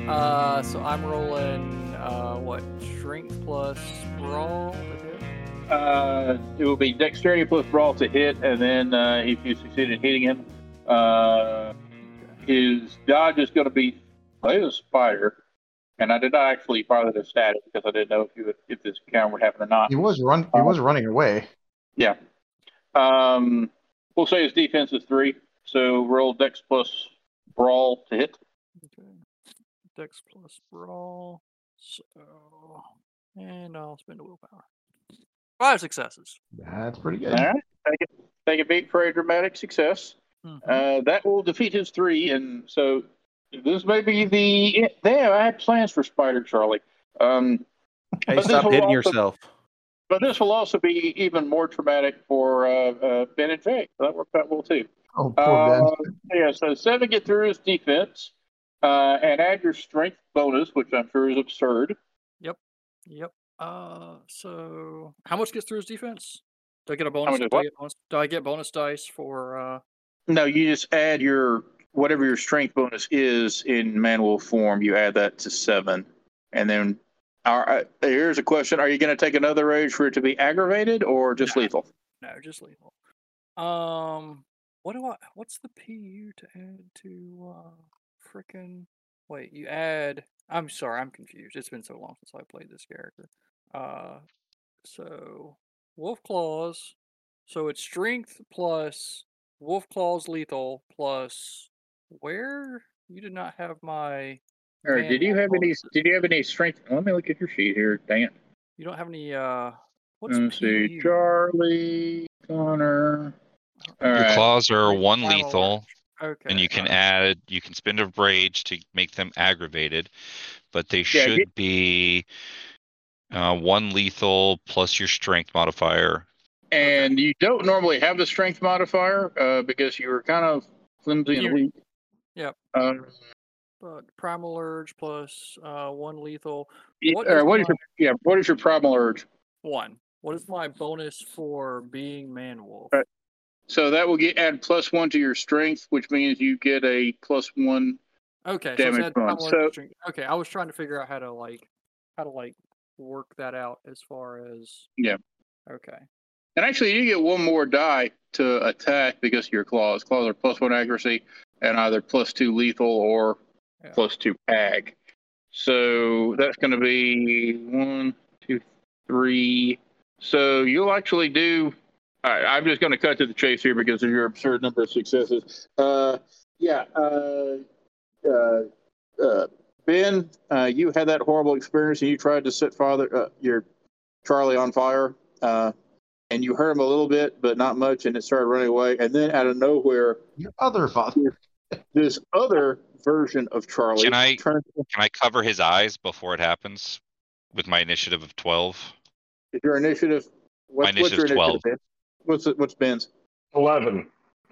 So I'm rolling, what, strength plus brawl to hit? It will be dexterity plus brawl to hit, and then if you succeed in hitting him, his dodge is going to be a spider. And I did not actually fire the static because I didn't know if this encounter would happen or not. He was running away. Yeah. We'll say his defense is 3, so roll dex plus brawl to hit. Okay. Dex plus brawl. So, and I'll spend a willpower. 5 successes. That's pretty good. All right. Take a beat for a dramatic success. Mm-hmm. That will defeat his 3, and so this may be Damn, I had plans for Spider Charlie. Hey, stop hitting yourself. But this will also be even more traumatic for Ben and Jake. That worked out well too. Oh, poor Ben. Yeah, so 7 get through his defense, and add your strength bonus, which I'm sure is absurd. Yep. So how much gets through his defense? Do I get a bonus? Do I get bonus dice for? No, you just add whatever your strength bonus is in man-wolf form. You add that to 7, and then. Here's a question: are you going to take another rage for it to be aggravated or just lethal? No, just lethal. What's the PU to add to frickin'? Wait, you add. I'm sorry, I'm confused. It's been so long since I played this character. So Wolf Claws. So it's strength plus Wolf Claws lethal plus where you did not have my. Or did you have any strength? Let me look at your sheet here, Dan. You don't have any Let's see, Charlie, Connor. Your claws are 1 lethal. Okay. And you can spend a rage to make them aggravated, but they should be 1 lethal plus your strength modifier. And you don't normally have the strength modifier because you were kind of flimsy and weak. Yep. But Primal Urge plus 1 lethal. What is your Primal Urge? 1. What is my bonus for being Man-Wolf? So that will add +1 to your strength, which means you get a +1 damage bonus. Okay, I was trying to figure out how to work that out as far as Okay. And actually, you get 1 more die to attack because of your claws. Claws are +1 accuracy and either +2 lethal or +2 ag. So that's going to be 1, 2, 3. So you'll actually do. All right, I'm just going to cut to the chase here because of your absurd number of successes. Ben, you had that horrible experience and you tried to set your Charlie on fire, and you hurt him a little bit, but not much, and it started running away. And then out of nowhere, your other father, this other version of Charlie. Can I cover his eyes before it happens with my initiative of 12? Is your initiative? My initiative is 12. What's Ben's? 11.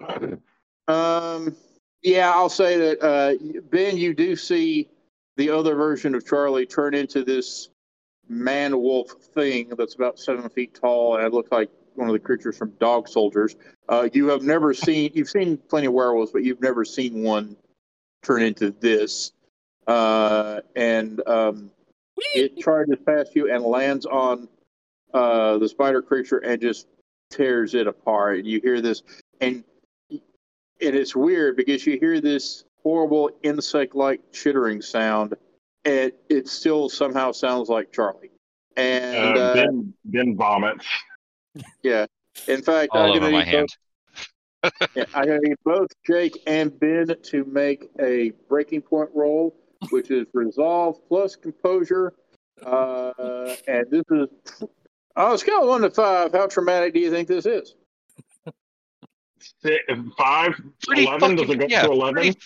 Yeah, I'll say that Ben, you do see the other version of Charlie turn into this man-wolf thing that's about 7 feet tall, and it looks like one of the creatures from Dog Soldiers. You've seen plenty of werewolves, but you've never seen one turn into this. It charges past you and lands on the spider creature and just tears it apart. And you hear this, and it's weird because you hear this horrible insect-like chittering sound, and it still somehow sounds like Charlie. And Ben vomits. Yeah. In fact, all over my hand. I'm going to need both Jake and Ben to make a breaking point roll, which is resolve plus composure. And this is on a scale of 1 to 5. How traumatic do you think this is? 5, 11. Does it go to 11?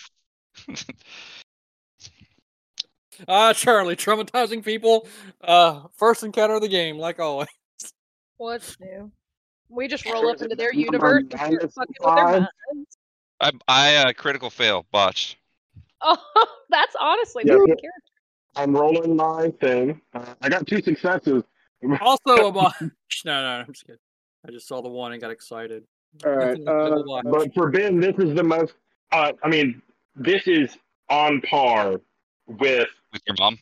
Charlie, traumatizing people. First encounter of the game, like always. What's new? We just roll up into their universe and start fucking with their minds. I critical fail, botched. Oh, that's honestly my character. I'm rolling my thing. I got 2 successes. Also a botch. No, I'm just kidding. I just saw the 1 and got excited. All right. But for Ben, this is the most. This is on par with your mom.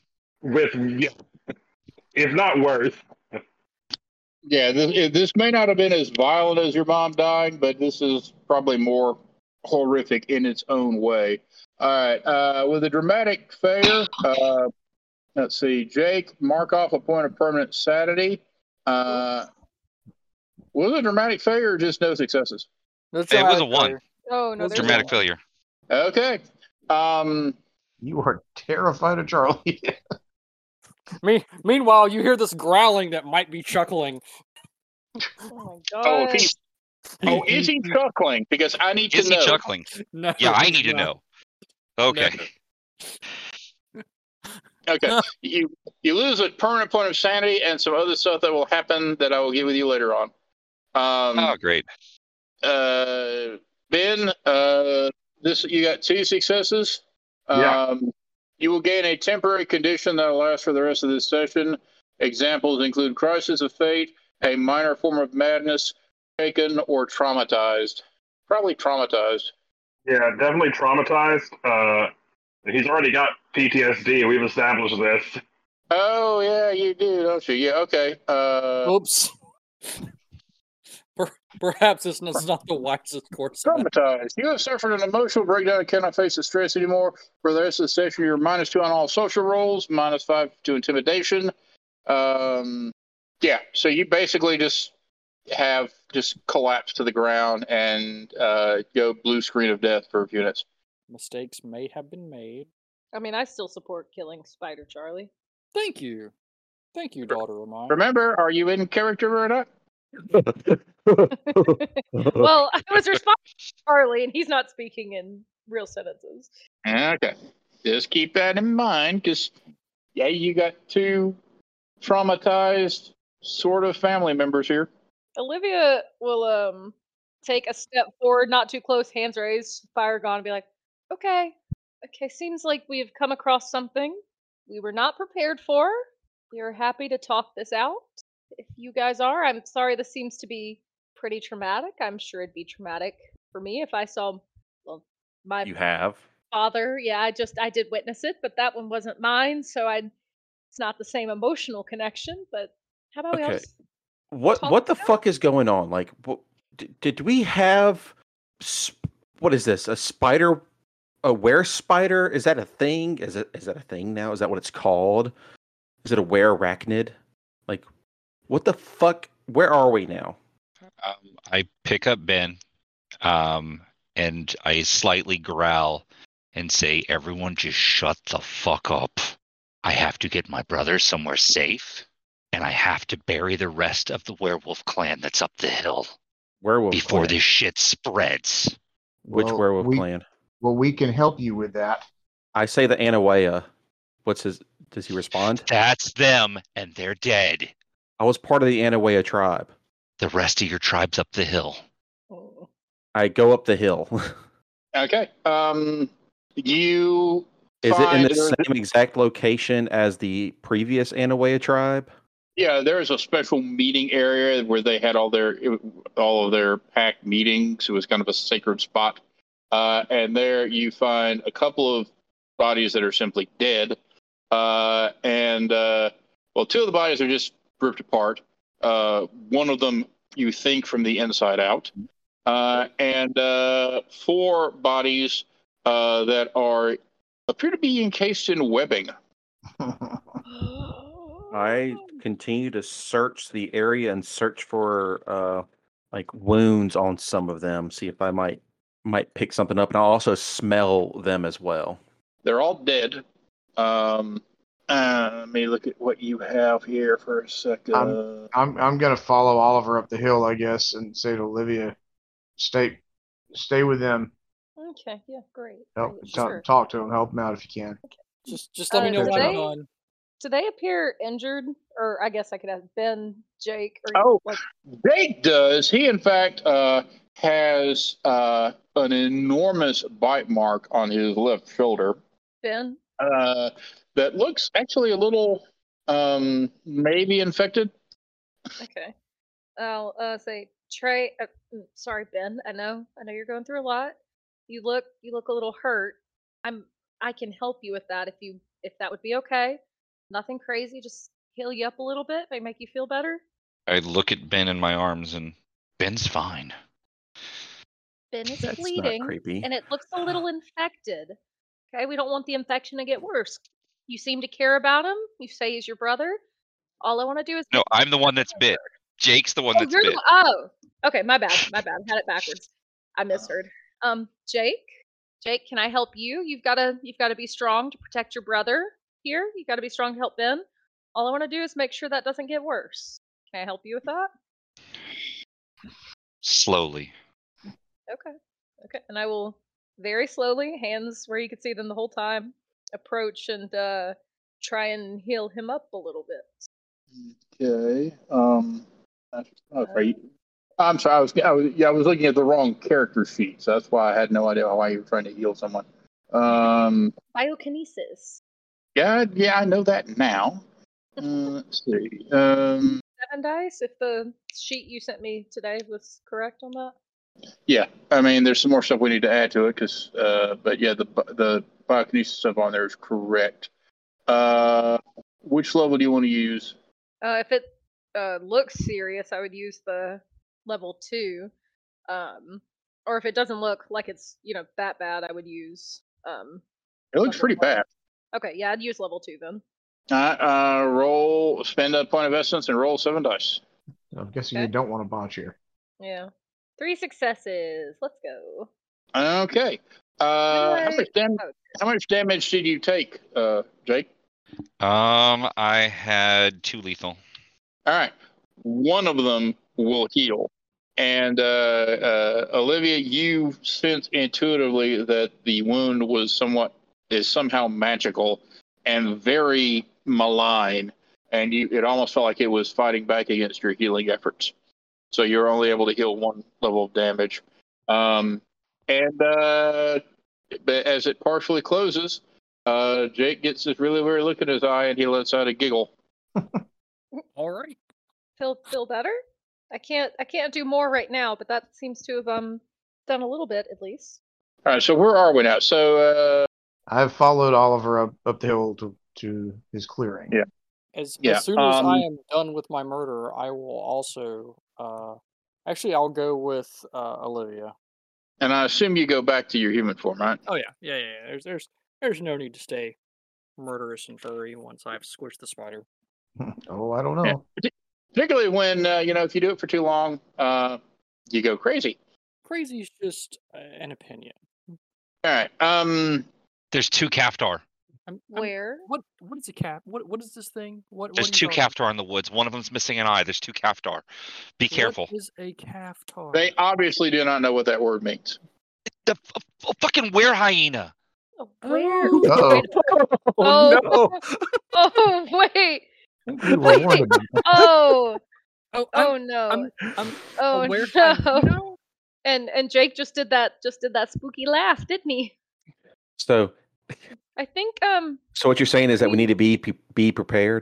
If not worse. Yeah, this may not have been as violent as your mom dying, but this is probably more horrific in its own way. All right, with a dramatic failure, let's see, Jake, mark off a point of permanent sanity. Was it a dramatic failure or just no successes? It was a 1. Oh, no, there's dramatic failure. Okay. You are terrified of Charlie. Meanwhile, you hear this growling that might be chuckling. Oh my god. Is he chuckling? Because I need to know. Is he chuckling? No, yeah, I need to know. Okay. No. Okay. You lose a permanent point of sanity and some other stuff that will happen that I will get with you later on. Great. Ben, you got 2 successes. Yeah. You will gain a temporary condition that will last for the rest of this session. Examples include crisis of fate, a minor form of madness, shaken, or traumatized. Probably traumatized. Yeah, definitely traumatized. He's already got PTSD. We've established this. Oh, yeah, you do, don't you? Yeah, okay. Oops. Perhaps it's not the wisest course. Traumatized. You have suffered an emotional breakdown and cannot face the stress anymore. For the rest of the session, you're -2 on all social rolls, -5 to intimidation. Yeah, so you basically just collapse to the ground and go blue screen of death for a few minutes. Mistakes may have been made. I mean, I still support killing Spider Charlie. Thank you, daughter of mine. Remember, are you in character or not? Well, I was responding to Charlie, and he's not speaking in real sentences. Okay, just keep that in mind, because you got 2 traumatized sort of family members here. Olivia will take a step forward, not too close, hands raised, fire gone, and be like, okay, seems like we've come across something we were not prepared for. We are happy to talk this out. If you guys are, I'm sorry this seems to be pretty traumatic. I'm sure it'd be traumatic for me if I saw, my father. Yeah, I did witness it, but that one wasn't mine, so it's not the same emotional connection. But how about we all just what the fuck is going on? Like, did we have what is this? A spider? A were-spider? Is that a thing? Is that a thing now? Is that what it's called? Is it a were-arachnid? Like, what the fuck? Where are we now? I pick up Ben, and I slightly growl and say, "Everyone, just shut the fuck up. I have to get my brother somewhere safe, and I have to bury the rest of the werewolf clan that's up the hill before this shit spreads." Which werewolf clan? Well, we can help you with that. I say the Anawea. Does he respond? That's them, and they're dead. I was part of the Anawea tribe. The rest of your tribe's up the hill. I go up the hill. Okay. You Is it in the same exact location as the previous Anawea tribe? Yeah, there's a special meeting area where they had all of their packed meetings. It was kind of a sacred spot. And there you find a couple of bodies that are simply dead. And 2 of the bodies are just ripped apart. One of them you think from the inside out. And 4 bodies that appear to be encased in webbing. I continue to search the area and search for like wounds on some of them. See if I might pick something up, and I'll also smell them as well. They're all dead. Let me look at what you have here for a second. I'm gonna follow Oliver up the hill, I guess, and say to Olivia, stay with them. Okay, yeah, great. Sure. Talk to them, help them out if you can. Okay. Just let me know when I'm done. Do they appear injured? Or I guess I could ask Ben, Jake, Jake does. He in fact has an enormous bite mark on his left shoulder. Ben? That looks actually a little maybe infected. Okay. I'll say, Trey. Sorry, Ben. I know you're going through a lot. You look a little hurt. I can help you with that if you if that would be okay. Nothing crazy, just heal you up a little bit, make you feel better. I look at Ben in my arms, and Ben's fine. Ben is That's not fleeting, creepy. and it looks a little infected. Okay, we don't want the infection to get worse. You seem to care about him. You say he's your brother. All I want to do is No, I'm the one that's bit. Jake's the one Oh, that's you're bit. okay. My bad. Had it backwards. I misheard. Jake, can I help you? You've got to be strong to protect your brother here. You've got to be strong to help Ben. All I want to do is make sure that doesn't get worse. Can I help you with that? Slowly. Okay. And I will very slowly, hands where you could see them the whole time, approach and try and heal him up a little bit. Okay. I'm sorry. I was looking at the wrong character sheet, so that's why I had no idea why you were trying to heal someone. Biokinesis. Yeah, I know that now. Let's see. 7 dice. If the sheet you sent me today was correct on that. Yeah, I mean, there's some more stuff we need to add to it but yeah, the biokinesis stuff on there is correct. Which level do you want to use? If it looks serious, I would use the level 2. Or if it doesn't look like it's that bad, I would use. It looks pretty bad. Okay, yeah, I'd use level 2 then. Spend a point of essence and roll 7 dice. I'm guessing you don't want to botch here. Yeah. 3 successes. Let's go. Okay. How much damage did you take, Jake? I had 2 lethal. All right. One of them will heal. And Olivia, you sense intuitively that the wound is somehow magical and very malign, and it almost felt like it was fighting back against your healing efforts. So you're only able to heal 1 level of damage. But as it partially closes, Jake gets this really weird look in his eye, and he lets out a giggle. All right. Feel better? I can't do more right now, but that seems to have done a little bit at least. All right, so where are we now? So I've followed Oliver up the hill to his clearing. Yeah. As soon as I am done with my murder, I will also. Actually, I'll go with Olivia. And I assume you go back to your human form, right? Oh yeah. There's no need to stay murderous and furry once I've squished the spider. Oh, I don't know. Yeah. Particularly when if you do it for too long, you go crazy. Crazy is just an opinion. All right. There's 2 Kaftar. Where? What is a cap? What is this thing? There's 2 Kaftar in the woods. One of them's missing an eye. There's 2 Kaftar. Be careful. What is a Kaftar? They obviously do not know what that word means. The fucking were hyena. Where? Oh, no. Oh wait. Oh no. I'm no. And Jake just did that spooky laugh, didn't he? So I think So what you're saying is that we need to be prepared?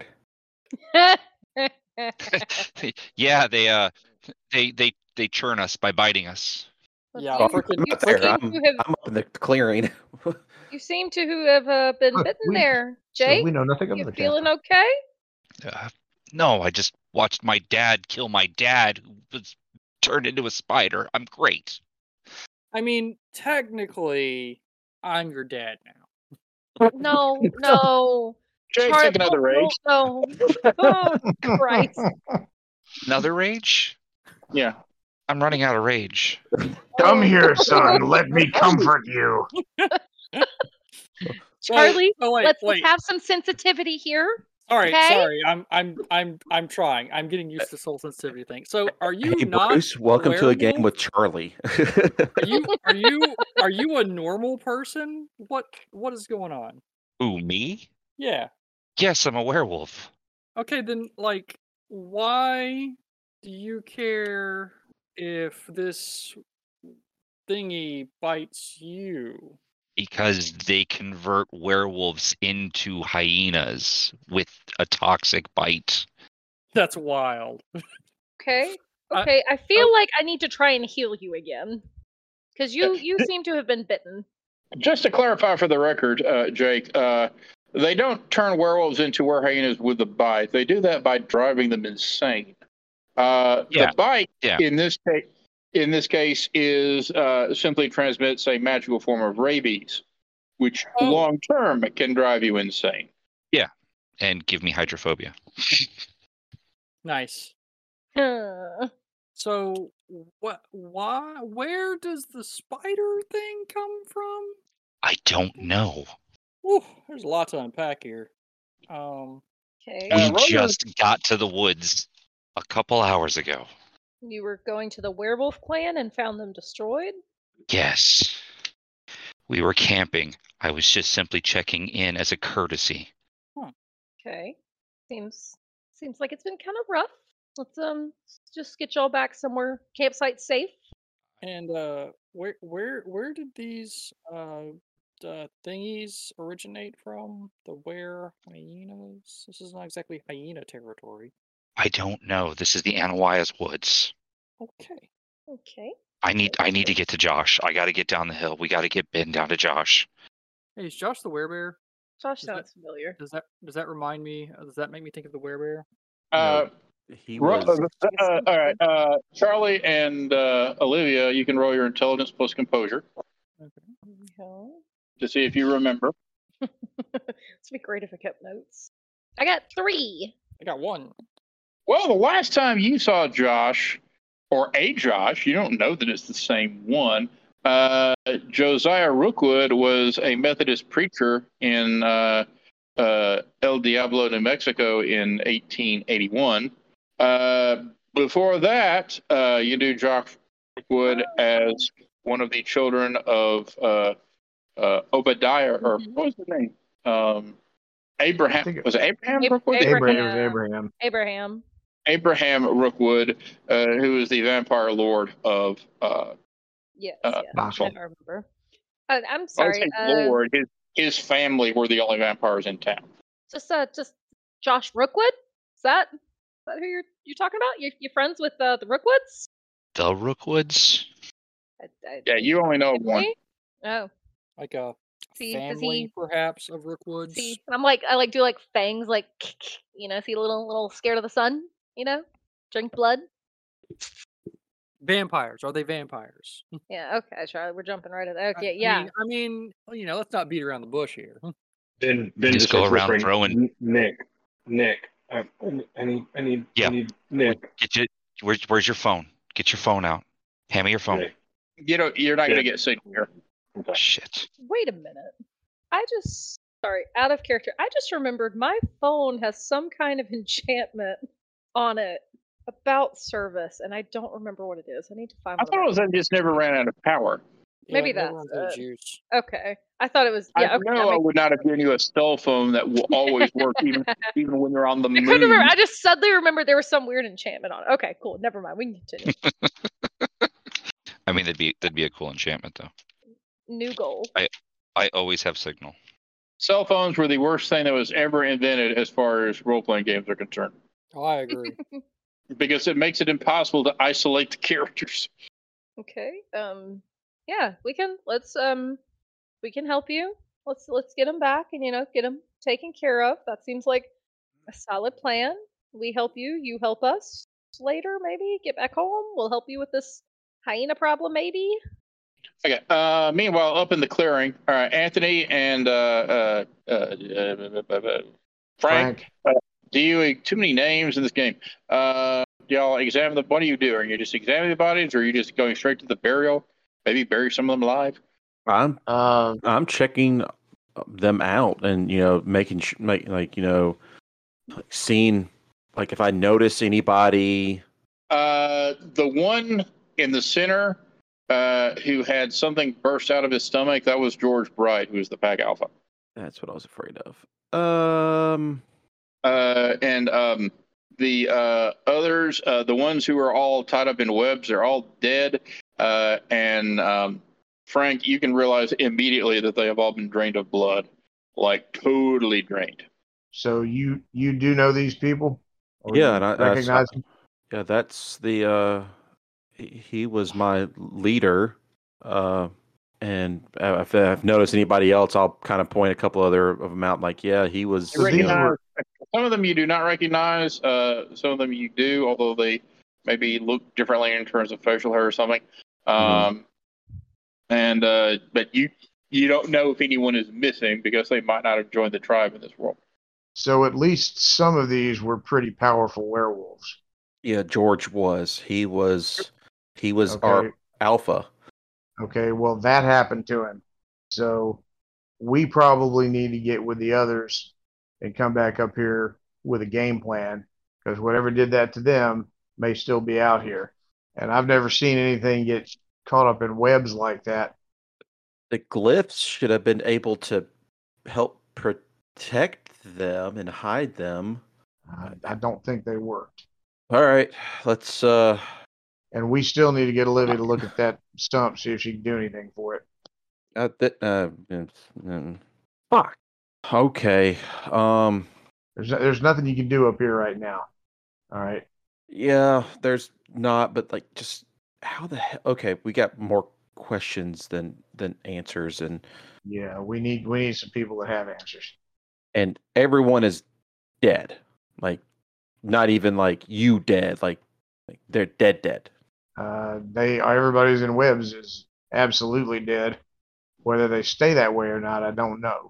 Yeah, they churn us by biting us. Yeah, I'm up there. I'm up in the clearing. You seem to have been bitten there, Jake. So we know nothing of you the feeling okay? No, I just watched my dad kill my dad, who was turned into a spider. I'm great. I mean, technically, I'm your dad now. No. Jake, take another rage. No. Oh, Christ. Another rage? Yeah. I'm running out of rage. Come here, son. Let me comfort you. Charlie, let's wait. have some sensitivity here. All right, okay? sorry. I'm trying. I'm getting used to the soul sensitivity thing. So, are you not? Bruce, welcome to a game with Charlie. Are you a normal person? What is going on? Ooh, me? Yeah. Yes, I'm a werewolf. Okay, then why do you care if this thingy bites you? Because they convert werewolves into hyenas with a toxic bite. That's wild. Okay. I feel like I need to try and heal you again. Because you seem to have been bitten. Just to clarify for the record, Jake, They don't turn werewolves into werehyenas with the bite. They do that by driving them insane. The bite in this case is simply transmits a magical form of rabies, which long term can drive you insane. Yeah, and give me hydrophobia. Nice. So, where does the spider thing come from? I don't know. Ooh, there's a lot to unpack here. Okay. We just got to the woods a couple hours ago. You were going to the werewolf clan and found them destroyed? Yes. We were camping. I was just simply checking in as a courtesy. Okay. Seems like it's been kind of rough. Let's just get y'all back somewhere campsite safe. And where did these thingies originate from? The were hyenas? This is not exactly hyena territory. I don't know. This is the Anawaya's woods. Okay. I need to get to Josh. I got to get down the hill. We got to get Ben down to Josh. Hey, is Josh the werebear? Josh sounds familiar. Does that remind me? Does that make me think of the werebear? He was. All right, Charlie and Olivia, you can roll your intelligence plus composure to see if you remember. This would be great if I kept notes. I got 3. I got 1. Well, the last time you saw Josh, or a Josh, you don't know that it's the same one. Josiah Rookwood was a Methodist preacher in El Diablo, New Mexico in 1881. Before that, you knew Josh Rookwood as one of the children of Obadiah, or what was his name? Abraham. Was it Abraham Rookwood? Abraham Rookwood, who is the vampire lord of Yes, I remember. I'm sorry. Lord, his family were the only vampires in town. Just Josh Rookwood? Is that who you're talking about? You friends with the Rookwoods? The Rookwoods? Yeah, you only know one. Oh, like a family, perhaps, of Rookwoods. See, I do fangs, see a little scared of the sun, drink blood. Vampires. Are they vampires? Yeah, okay, Charlie, we're jumping right at that. Okay, yeah. I mean, let's not beat around the bush here. Ben just go around throwing Nick. I need Nick. Where's your phone? Get your phone out. Hand me your phone. Okay. You're not going to get signal here. Okay. Shit. Wait a minute. Sorry, out of character. I just remembered my phone has some kind of enchantment on it about service, and I don't remember what it is. I need to find. I thought it was that just never ran out of power. Maybe that's okay. I thought it was. Yeah, I know I would not have given you a cell phone that will always work, even when you're on the moon. I couldn't remember. I just suddenly remembered there was some weird enchantment on it. Okay, cool. Never mind. We can continue. I mean, that'd be a cool enchantment, though. New goal. I always have signal. Cell phones were the worst thing that was ever invented as far as role-playing games are concerned. Oh, I agree. Because it makes it impossible to isolate the characters. Okay. Yeah, we can. We can help you. Let's get them back and get them taken care of. That seems like a solid plan. We help you. You help us. Later, maybe get back home. We'll help you with this hyena problem, maybe. Okay. Meanwhile, up in the clearing, Anthony and Frank. Do you too many names in this game? Do y'all examine what are you doing? Are you just examining the bodies, or are you just going straight to the burial? Maybe bury some of them alive. I'm checking them out and seeing if I notice anybody. The one in the center who had something burst out of his stomach, that was George Bright, who was the Pack Alpha. That's what I was afraid of. The others, the ones who are all tied up in webs, they're all dead. Frank, you can realize immediately that they have all been drained of blood, totally drained. So you do know these people? Yeah, and I recognize him. Yeah, that's the. He was my leader, and And if I've noticed anybody else, I'll kind of point a couple other of them out. Like, yeah, he was. You recognize some of them you do not recognize. Some of them you do, although they maybe look differently in terms of facial hair or something. But you don't know if anyone is missing because they might not have joined the tribe in this world. So at least some of these were pretty powerful werewolves. Yeah, George was. He was Okay. our alpha. Okay, well, that happened to him. So we probably need to get with the others and come back up here with a game plan, because whatever did that to them may still be out here. And I've never seen anything get caught up in webs like that. The glyphs should have been able to help protect them and hide them. I don't think they worked. All right, let's. And we still need to get Olivia to look at that stump, see if she can do anything for it. Fuck. Okay. There's nothing you can do up here right now. All right. Yeah, there's not, but like, just how the hell? Okay, we got more questions than answers, and yeah, we need some people that have answers. And everyone is dead. Like, not even like you dead. Like they're dead. Everybody's in webs is absolutely dead. Whether they stay that way or not, I don't know.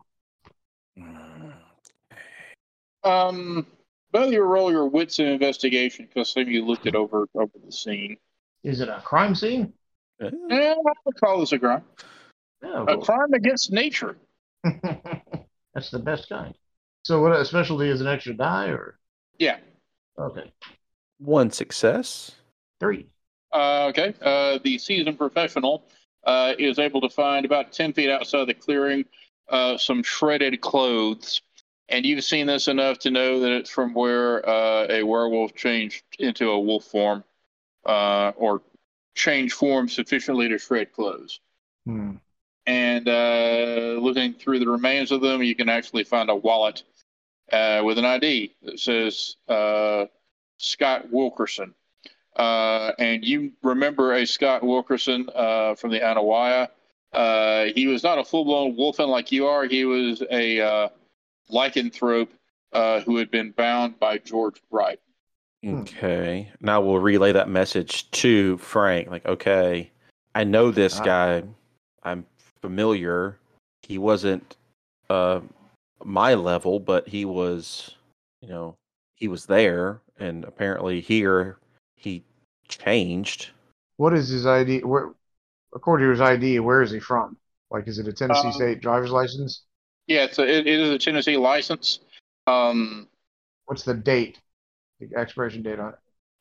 Both of you roll your wits in investigation because some of you looked it over the scene. Is it a crime scene? I would call this a crime. Oh, a crime against nature. That's the best kind. So what a specialty is an extra die or? Yeah. Okay. 1 success. 3. Okay. The seasoned professional is able to find about 10 feet outside the clearing some shredded clothes. And you've seen this enough to know that it's from where a werewolf changed into a wolf form or changed form sufficiently to shred clothes. And looking through the remains of them, you can actually find a wallet with an ID that says Scott Wilkerson. And you remember a Scott Wilkerson from the Anawaya. He was not a full-blown wolfen like you are. He was a lycanthrope who had been bound by George Bright. Okay. Now we'll relay that message to Frank. Like, okay, I know this guy. I'm familiar. He wasn't my level, but he was, he was there, and apparently here he changed. What is his ID? According to his ID, where is he from? Like, is it a Tennessee state driver's license? Yeah, it is a Tennessee license. What's the date? The expiration date on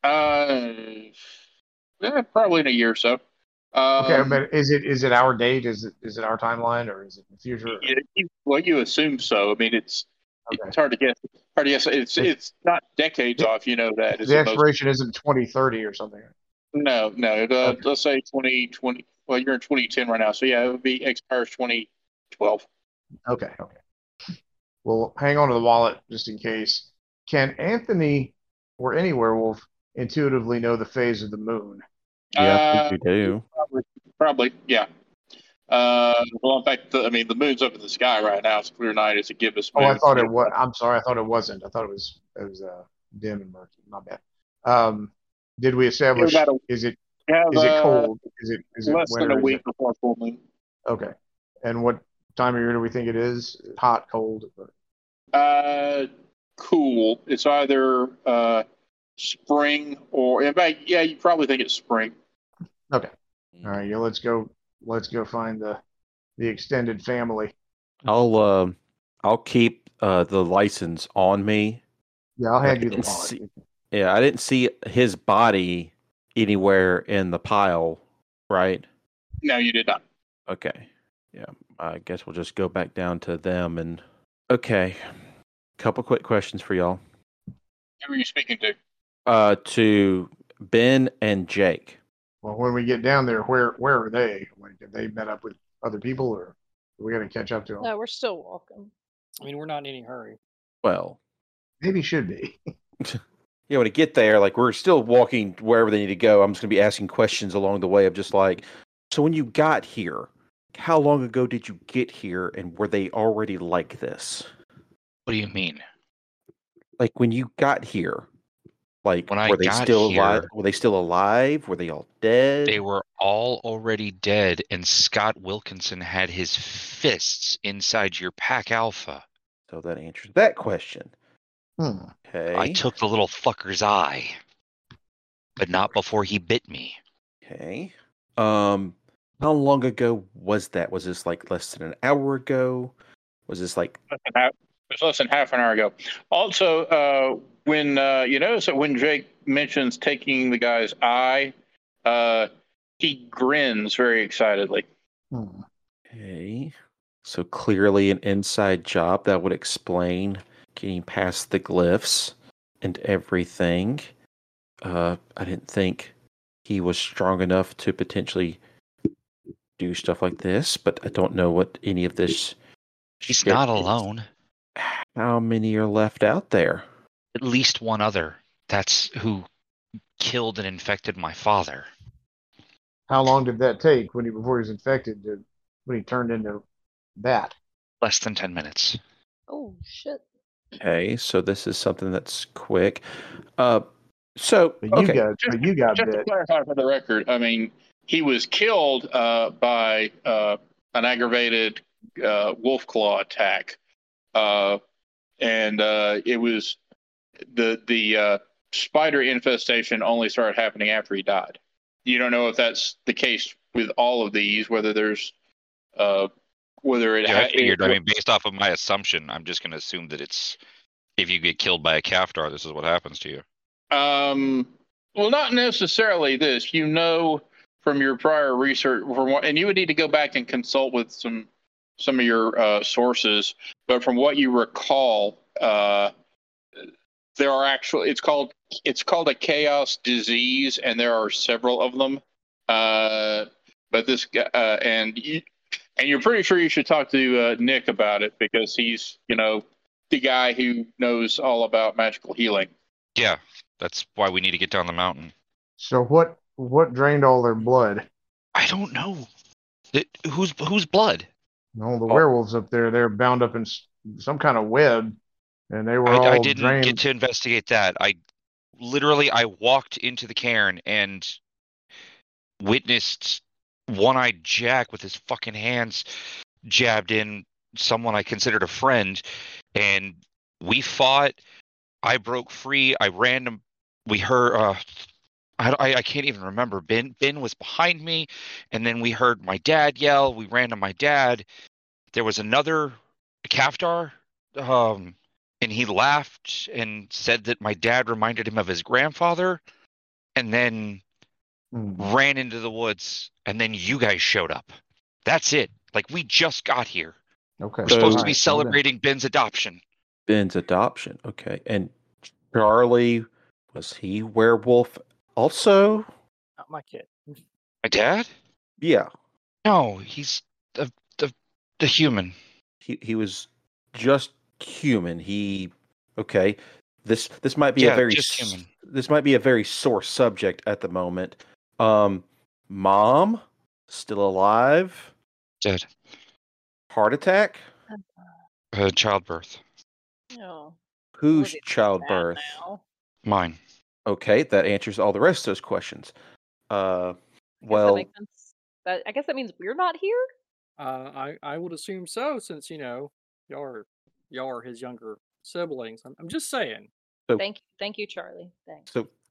it? Probably in a year or so. Okay, but is it our date? Is it our timeline, or is it in the future? Well, you assume so. I mean, it's hard to guess. It's not decades off. You know that. The expiration isn't 2030 or something. No. Let's say 2020. Well, you're in 2010 right now, so yeah, it would be expires 2012. Okay. Well, hang on to the wallet just in case. Can Anthony or any werewolf intuitively know the phase of the moon? Yeah, I think we do. Probably, yeah. Well, in fact, the moon's up in the sky right now. It's a clear night. It's a gibbous moon. Oh, I thought it was. I'm sorry. I thought it wasn't. I thought it was dim and murky. My bad. Did we establish? Is it cold? Is it less winter? than a week before full moon? Okay. And what time of year do we think it is? Hot, cold? Cool. It's either spring or, in fact, yeah, you probably think it's spring. Okay. All right. Yeah, let's go find the extended family. I'll keep the license on me. Yeah, I'll hand you the wallet. I didn't see his body anywhere in the pile, right? No, you did not. Okay. Yeah, I guess we'll just go back down to them and... Okay. Couple quick questions for y'all. Who are you speaking to? To Ben and Jake. Well, when we get down there, where are they? Like, have they met up with other people, or are we got to catch up to them? No, we're still walking. I mean, we're not in any hurry. Well, maybe should be. Yeah, when to get there, like, we're still walking wherever they need to go. I'm just going to be asking questions along the way of just like, so when you got here, how long ago did you get here, and were they already like this? What do you mean? Like when you got here, like When I were they got still alive? here, Were they still alive? Were they all dead? they were all already dead, and Scott Wilkinson had his fists inside your Pack Alpha. So that answers that question. Hmm. Okay. I took the little fucker's eye, but not before he bit me. Okay. How long ago was that? Was this like less than an hour ago? Was this like It was less than half an hour ago. Also, when you notice that when Jake mentions taking the guy's eye, he grins very excitedly. Hmm. okay? So clearly an inside job that would explain getting past the glyphs and everything. I didn't think he was strong enough to potentially do stuff like this, but I don't know what any of this. He's shit not is. alone. How many are left out there? At least one other. That's who killed and infected my father. How long did that take before he was infected? When he turned into that? Less than 10 minutes. Oh shit. Okay, so this is something that's quick. So But you got Just to bit. clarify for the record, I mean, he was killed by an aggravated wolf claw attack, and it was the spider infestation only started happening after he died. You don't know if that's the case with all of these, whether there's whether it. Yeah, I figured. I mean, based off of my assumption, I'm just going to assume that it's if you get killed by a Kaftar, this is what happens to you. Well, not necessarily this. You know from your prior research, and you would need to go back and consult with some of your sources. But from what you recall, there are actually it's called a chaos disease, and there are several of them. But this and you're pretty sure you should talk to Nick about it because he's the guy who knows all about magical healing. Yeah, that's why we need to get down the mountain. So what drained all their blood? I don't know. Whose blood? No, the werewolves up there, they're bound up in some kind of web, and they were all I didn't drained. get to investigate that. I walked into the cairn and witnessed One-Eyed Jack with his fucking hands jabbed in someone I considered a friend, and we fought. I broke free. I ran him. We heard. I can't even remember. Ben was behind me, and then we heard my dad yell. We ran to my dad. There was another Kaftar, and he laughed and said that my dad reminded him of his grandfather, and then ran into the woods, and then you guys showed up. That's it. Like, we just got here. Okay. We're supposed to be celebrating Ben's adoption. Ben's adoption. Okay. And Charlie, was he werewolf also? Not my kid. My dad? Yeah. No, he's the human. He was just human. Okay. This might be just human. This might be a very sore subject at the moment. Mom still alive? Dead. Heart attack? Childbirth. No. Whose childbirth? Mine. Okay, that answers all the rest of those questions. That Well, makes sense. I guess that means we're not here. I would assume so, since y'all are his younger siblings. I'm just saying. So, Thank you, Charlie. Thanks.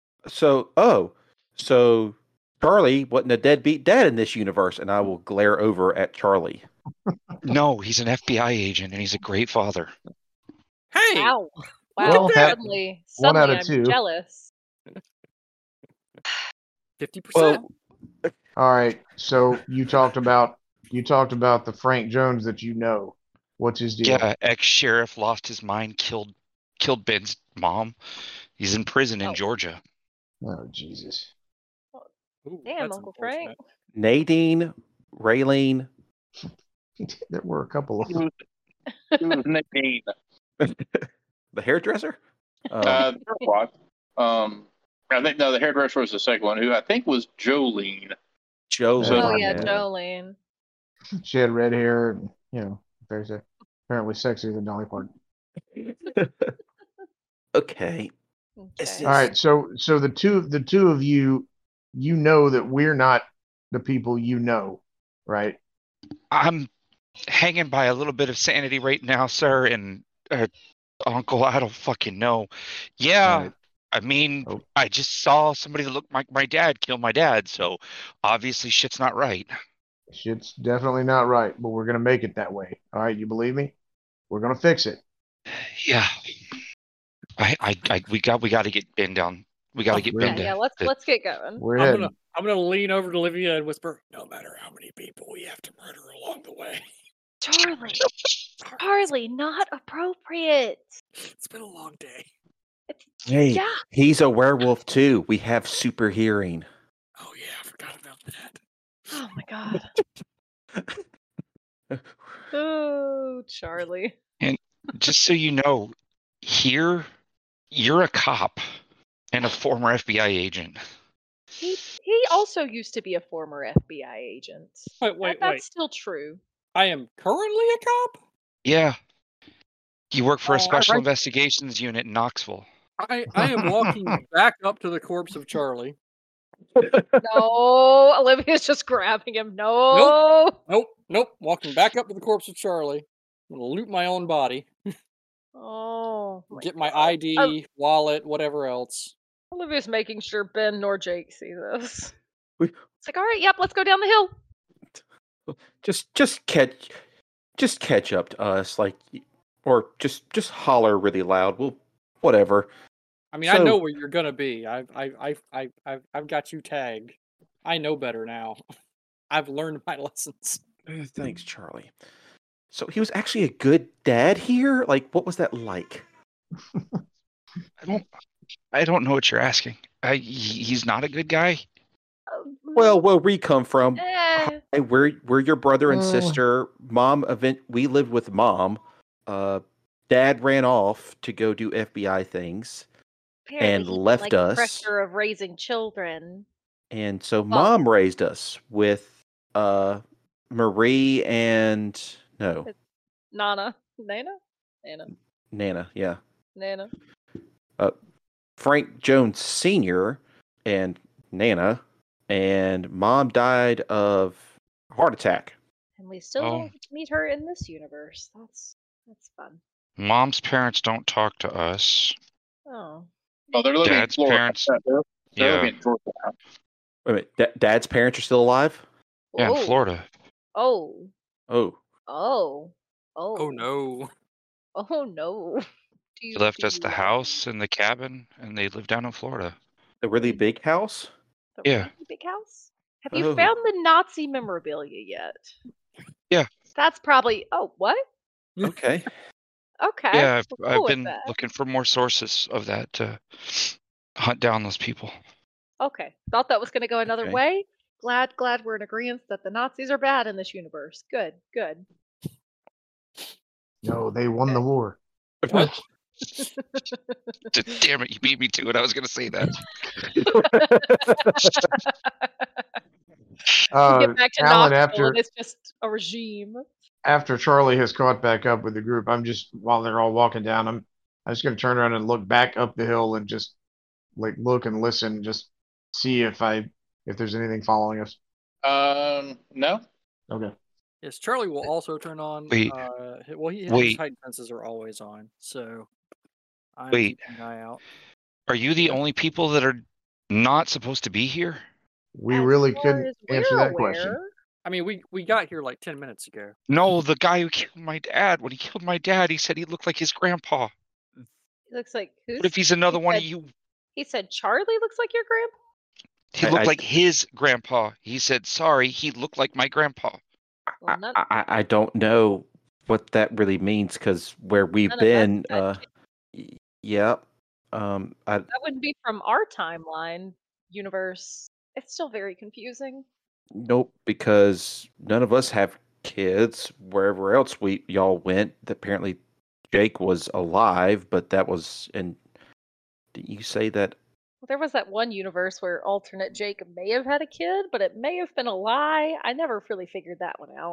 So Charlie wasn't a deadbeat dad in this universe, and I will glare over at Charlie. No, he's an FBI agent, and he's a great father. Hey! Wow. Well, Suddenly, one out of I'm two. jealous. 50%. All right. So you talked about the Frank Jones that you know. What's his deal? Yeah, ex-sheriff lost his mind, killed Ben's mom. He's in prison in Georgia. Oh, Jesus. Ooh, Damn, that's Uncle Frank. unfortunate. Nadine, Raylene. There were a couple of them. It was Nadine. The hairdresser? I think the hairdresser was the second one, who I think was Jolene. Jolene. Oh yeah, Yeah. Jolene. She had red hair, and very apparently sexier than Dolly Parton. Okay. This Okay. All right, so the two of you, know that we're not the people right? I'm hanging by a little bit of sanity right now, sir, and Uncle, I don't fucking know. Yeah, Right. I mean, Oh. I just saw somebody that looked like my dad kill my dad, so obviously shit's not right. Shit's definitely not right, but we're gonna make it that way. All right, you believe me? We're gonna fix it. Yeah, we got to get Ben down. We got to get Ben Yeah, down. let's get going. We're I'm heading. gonna lean over to Olivia and whisper, "No matter how many people we have to murder along the way." Charlie, not appropriate. It's been a long day. Hey, Yeah. he's a werewolf too. We have super hearing. Oh yeah, I forgot about that. Oh my god. Oh, Charlie. And just so you know, here you're a cop and a former FBI agent. He also used to be a former FBI agent. Wait. That's still true. I am currently a cop? Yeah. You work for a special right. investigations unit in Knoxville. I am walking back up to the corpse of Charlie. No, Olivia's just grabbing him. No. Nope. Walking back up to the corpse of Charlie. I'm gonna loot my own body. Oh. Get my ID, wallet, whatever else. Olivia's making sure Ben nor Jake see this. We- It's like, all right, yep, let's go down the hill. Just catch up to us, like, or just holler really loud. We'll whatever. I mean, I know where you're gonna be. I've got you tagged. I know better now. I've learned my lessons. Thanks, Charlie. So he was actually a good dad here? Like, what was that like? I don't know what you're asking. He's not a good guy. Well, where we come from, Eh. we're your brother and sister. We lived with mom. Dad ran off to go do FBI things. Apparently and he didn't left like the us. pressure of raising children. And so mom raised us with Marie and Nana, Nana, yeah. Nana. Frank Jones Sr. and Nana, and mom died of a heart attack. And we still don't get to meet her in this universe. That's fun. Mom's parents don't talk to us. Oh. Oh, they're living Dad's in Florida. parents. They're Yeah. living in Georgia now. Wait a minute, Dad's parents are still alive? Yeah, in Florida. Oh. Oh. Oh. Oh no. Oh no. They left us the house and the cabin, and they live down in Florida. The really big house? The Yeah. really big house? Have you found the Nazi memorabilia yet? Yeah. That's probably. Oh, what? Okay. Okay. Yeah, we're I've cool with been that. looking for more sources of that to hunt down those people. Okay. Thought that was going to go another Okay. way. Glad we're in agreement that the Nazis are bad in this universe. Good. No, they won the war. What? Damn it, you beat me to it. I was going to say that. We get back to Alan, Knoxville and it's just a regime. after Charlie has caught back up with the group, while they're all walking down, I'm just going to turn around and look back up the hill and just like look and listen, just see if there's anything following us. No. Okay. Yes, Charlie will also turn on. Wait. His height fences are always on, so I'm keeping an eye out. Are you the only people that are not supposed to be here? We As really far couldn't as we're answer that aware, question. I mean, we got here like 10 minutes ago. No, the guy who killed my dad. When he killed my dad, he said he looked like his grandpa. He looks like who's? What if he's another one of you? He said Charlie looks like your grandpa. He looked like his grandpa. He said, sorry, he looked like my grandpa. Well, I don't know what that really means because where we've been, yeah. That wouldn't be from our timeline universe. It's still very confusing. Nope, because none of us have kids. Wherever else y'all went, apparently Jake was alive, but that was didn't you say that? Well, there was that one universe where alternate Jake may have had a kid, but it may have been a lie. I never really figured that one out.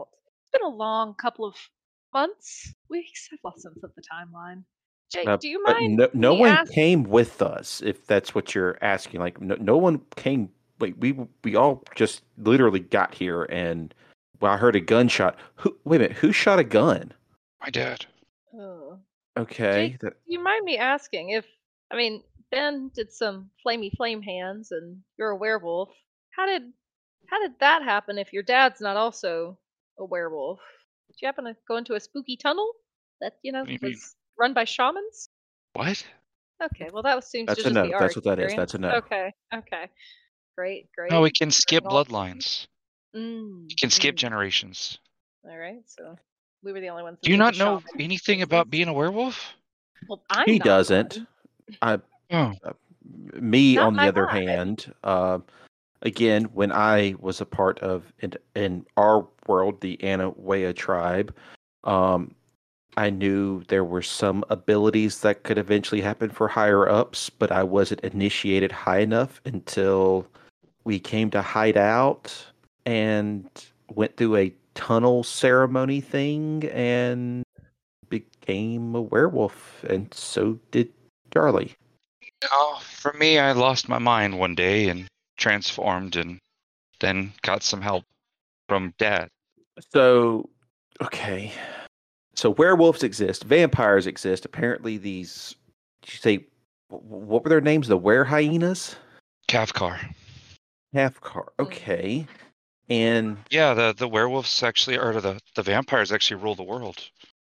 been a long couple of months, weeks. I've lost sense of the timeline. Jake, do you But mind no me one asking? came with us, if that's what you're asking. Like, no one came. Like, we all just literally got here, and I heard a gunshot. Wait a minute, who shot a gun? My dad. Oh. Okay, Jake, do you mind me asking if, I mean, Ben did some flamey flame hands, and you're a werewolf. How did that happen if your dad's not also a werewolf? Did you happen to go into a spooky tunnel that What do you mean? was run by shamans? What? Okay, well that seems that's to a just no. be our That's what that is. experience. That's a no. Okay, great. No, we can skip Learning all- bloodlines. Mm, We can skip mm. generations. All right, so we were the only ones. That Do you did not the know shaman anything races. about being a werewolf? Well, I'm He not doesn't. one. Oh, Me, Not on the my other vibe. hand, again, when I was a part of in our world, the Anawea tribe, I knew there were some abilities that could eventually happen for higher ups, but I wasn't initiated high enough until we came to hide out and went through a tunnel ceremony thing and became a werewolf, and so did Charlie. oh, for me, I lost my mind one day and transformed, and then got some help from Dad. So, okay. So werewolves exist, vampires exist. Apparently, these. Did you say what were their names? The were hyenas, Kavkar. Halfcar. Okay, and Yeah, the werewolves actually, or the vampires actually rule the world.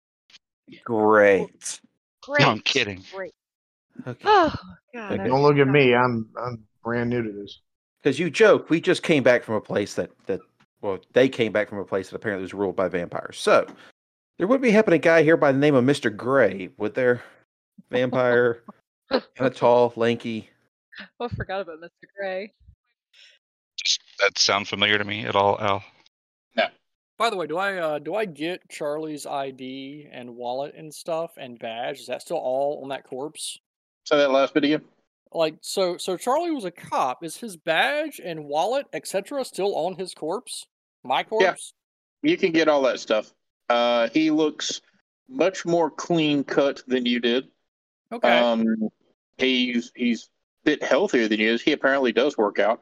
great. Great. No, I'm kidding. Great. Okay, Oh God. Okay. Don't look at me. I'm brand new to this. because you joke, we just came back from a place that well, they came back from a place that apparently was ruled by vampires. So there would be happening a guy here by the name of Mr. Gray, would there? Vampire, kind of tall, lanky. I forgot about Mr. Gray. Does that sound familiar to me at all, Al? By the way, do I get Charlie's ID and wallet and stuff and badge? Is that still all on that corpse? Say that last bit again. Like, so Charlie was a cop. Is his badge and wallet, etc., still on his corpse? My corpse? You can get all that stuff. He looks much more clean cut than you did. Okay. He's a bit healthier than you is. He apparently does work out.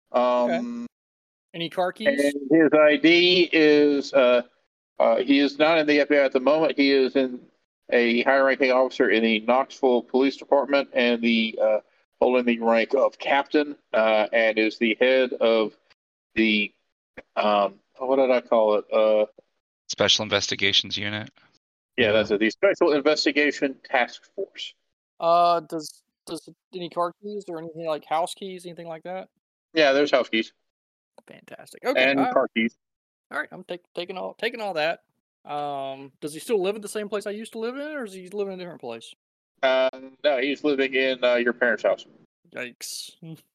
Any car keys? And his ID is he is not in the FBI at the moment. He is in a high-ranking officer in the Knoxville Police Department and the holding the rank of captain and is the head of the what did I call it? Special Investigations Unit. Yeah, that's it. The Special Investigation Task Force. Does any car keys or anything like house keys, anything like that? Yeah, there's house keys. Fantastic. Okay. And car keys. All right, I'm taking all that. Does he still live at the same place I used to live in, or is he living in a different place? No, he's living in your parents' house. Yikes.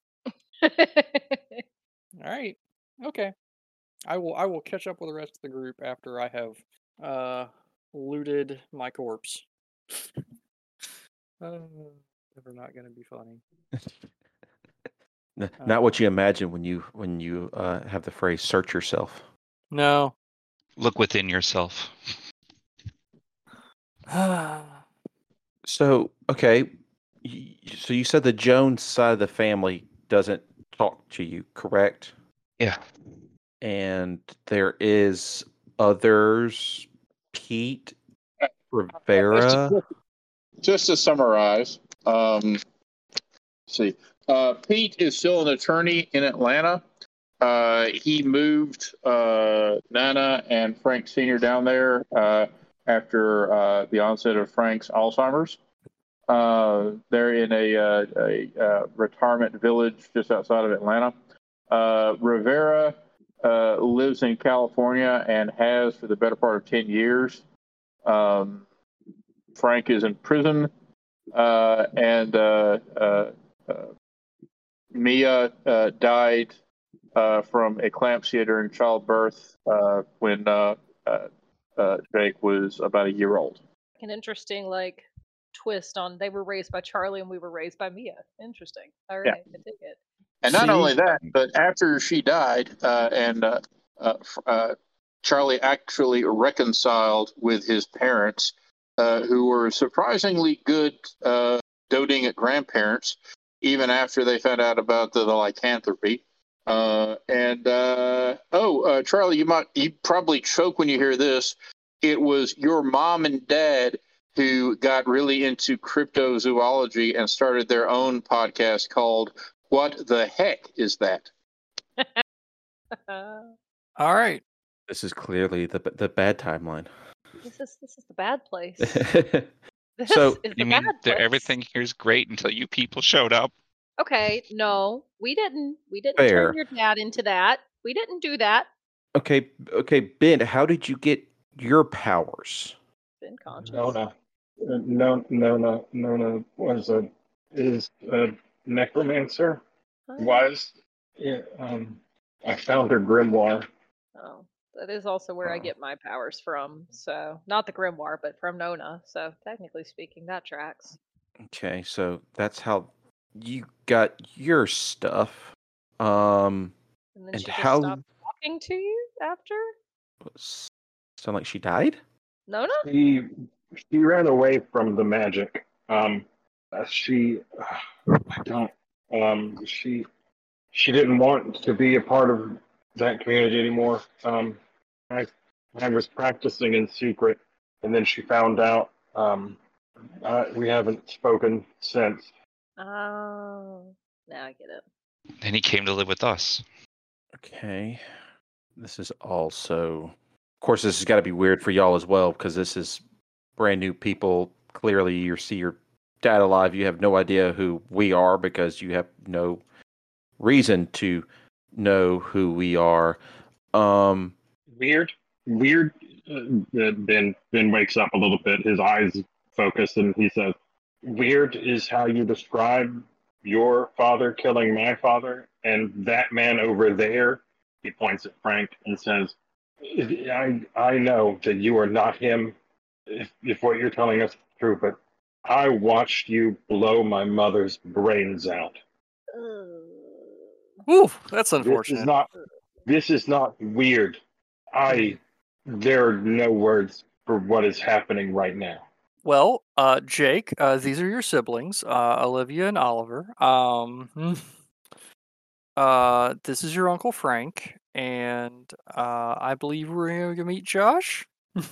All right. Okay. I will catch up with the rest of the group after I have looted my corpse. Never not gonna be funny. Not what you imagine when you have the phrase "search yourself." No. Look within yourself. So, okay. So you said the Jones side of the family doesn't talk to you, correct? Yeah. And there is others, Pete, Rivera. Just to summarize, let's see. Pete is still an attorney in Atlanta. He moved Nana and Frank Sr. down there after the onset of Frank's Alzheimer's. They're in a retirement village just outside of Atlanta. Rivera lives in California and has for the better part of 10 years. Frank is in prison, and Mia died from eclampsia during childbirth when Jake was about a year old. An interesting twist on they were raised by Charlie and we were raised by Mia. Interesting. All right, I take it. And not only that, but after she died, and Charlie actually reconciled with his parents, who were surprisingly good doting at grandparents, even after they found out about the lycanthropy. Charlie, you probably choke when you hear this. It was your mom and dad who got really into cryptozoology and started their own podcast called "What the Heck Is That?" All right. This is clearly the bad timeline. This is the bad place. This So- is the You mean bad place. everything here's great until you people showed up? Okay, no, we didn't. We didn't Fair. turn your dad into that. We didn't do that. Okay, Ben, how did you get your powers? Been conscious. Nona is a necromancer. I found her grimoire. Oh, that is also where I get my powers from. So not the grimoire, but from Nona. So technically speaking, that tracks. Okay, so that's how you got your stuff. And then And she just how- stopped talking to you after. Sound like she died? Nona? She ran away from the magic. She didn't want to be a part of that community anymore. I was practicing in secret, and then she found out. We haven't spoken since. Oh, now I get it. Then he came to live with us. Okay. This is also, of course, this has got to be weird for y'all as well because this is brand new people. Clearly, you see your dad alive. You have no idea who we are because you have no reason to know who we are. Weird. Ben wakes up a little bit. His eyes focus, and he says, "Weird is how you describe your father killing my father, and that man over there." He points at Frank and says, "I know that you are not him. If what you're telling us is true, but I watched you blow my mother's brains out. Ooh, that's unfortunate. This is not weird. There are no words for what is happening right now." Well, Jake, these are your siblings, Olivia and Oliver. This is your Uncle Frank, and I believe we're going to meet Josh.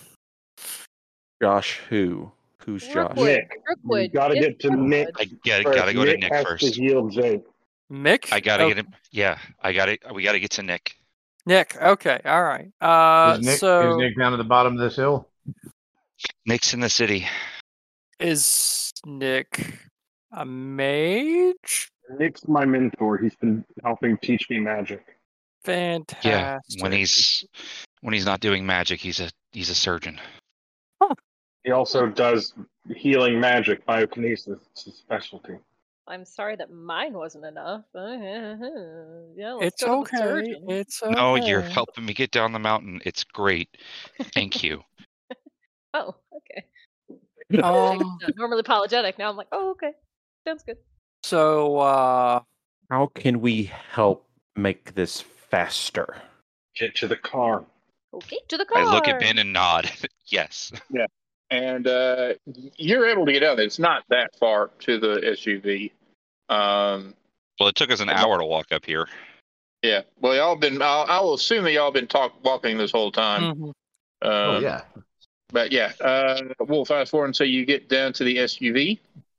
Josh, who? Who's Josh? Rookwood. You gotta It's get to Rookwood. Nick. I gotta go to Nick has first. to heal Jake. Mick? I gotta Oh, get him. Yeah, we gotta get to Nick. Nick, okay, all right. Is So Nick down at the bottom of this hill? Nick's in the city. is Nick a mage? Nick's my mentor. He's been helping teach me magic. Fantastic. Yeah, when he's not doing magic, he's a surgeon. He also does healing magic, biokinesis. It's his specialty. I'm sorry that mine wasn't enough. Yeah, let's It's go to the okay. surgeon. It's okay. No, you're helping me get down the mountain. It's great. Thank you. Oh, okay. Um, Normally apologetic. Now I'm like, oh, okay. Sounds good. so, How can we help make this faster? Get to the car. Okay, to the car. I look at Ben and nod. Yes. And you're able to get out there. It's not that far to the SUV. Well, it took us an hour to walk up here. Yeah. Well, y'all been. I'll assume that y'all been walking this whole time. mhm. Oh yeah. But yeah, we'll fast forward and say you get down to the SUV,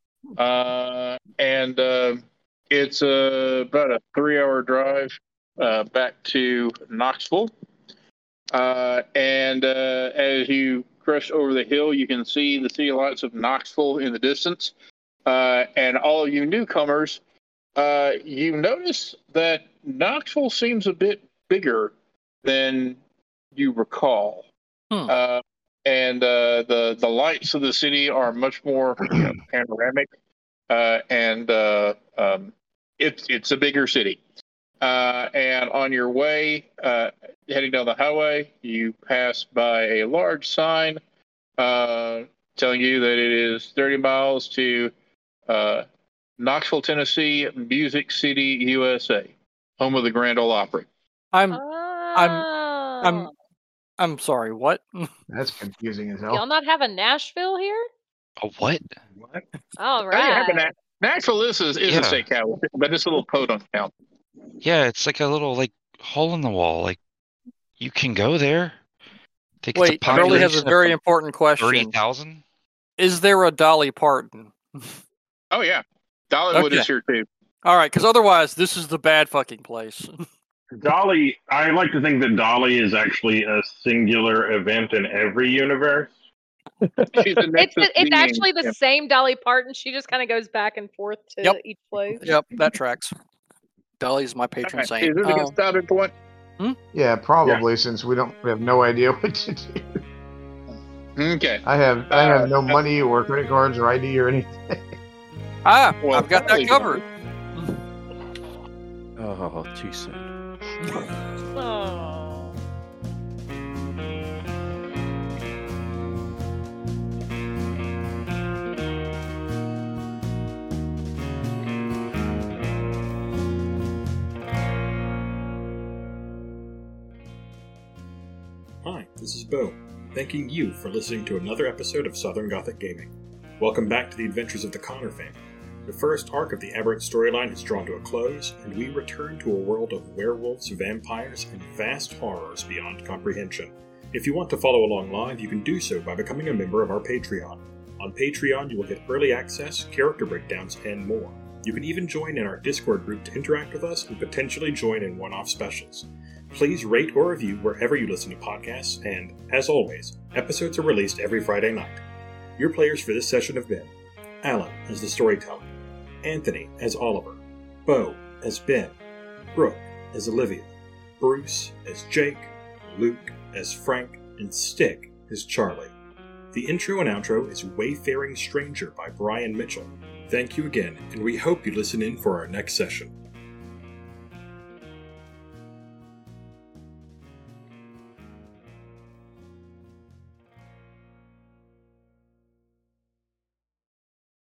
and it's about a 3-hour drive back to Knoxville. And as you crest over the hill, you can see the city lights of Knoxville in the distance. And all you newcomers, you notice that Knoxville seems a bit bigger than you recall. And the lights of the city are much more panoramic, and it's a bigger city. And on your way, heading down the highway, you pass by a large sign telling you that it is 30 miles to Knoxville, Tennessee, Music City, USA, home of the Grand Ole Opry. I'm I'm sorry, what? That's confusing as Y'all hell. not have a Nashville here? A what? What? All Oh, yeah, right. Nashville is a Yeah. state capital, but it's a little podunk town. Yeah, it's like a little like hole in the wall. Like you can go there. I think Wait, it's a Burley has a population very of important question. 30,000. Is there a Dolly Parton? Oh, yeah. Dollywood Okay. is here, too. All right, because otherwise, this is the bad fucking place. Dolly, I like to think that Dolly is actually a singular event in every universe. She's the next It's actually the same Dolly Parton. She just kind of goes back and forth to Yep. each place. Yep, that tracks. Dolly's my patron Is saint. this a good starting point? Yeah, probably since we have no idea what to do. Okay. I have no money or credit cards or ID or anything. Well, I've got that Dolly covered. Oh, too soon. Oh. Hi, this is Bo, thanking you for listening to another episode of Southern Gothic Gaming. Welcome back to the adventures of the Connor family. The first arc of the Aberrant storyline has drawn to a close, and we return to a world of werewolves, vampires, and vast horrors beyond comprehension. If you want to follow along live, you can do so by becoming a member of our Patreon. On Patreon, you will get early access, character breakdowns, and more. You can even join in our Discord group to interact with us and potentially join in one-off specials. Please rate or review wherever you listen to podcasts, and, as always, episodes are released every Friday night. Your players for this session have been Alan as the storyteller, Anthony as Oliver, Bo as Ben, Brooke as Olivia, Bruce as Jake, Luke as Frank, and Stick as Charlie. The intro and outro is Wayfaring Stranger by Brian Mitchell. Thank you again, and we hope you listen in for our next session.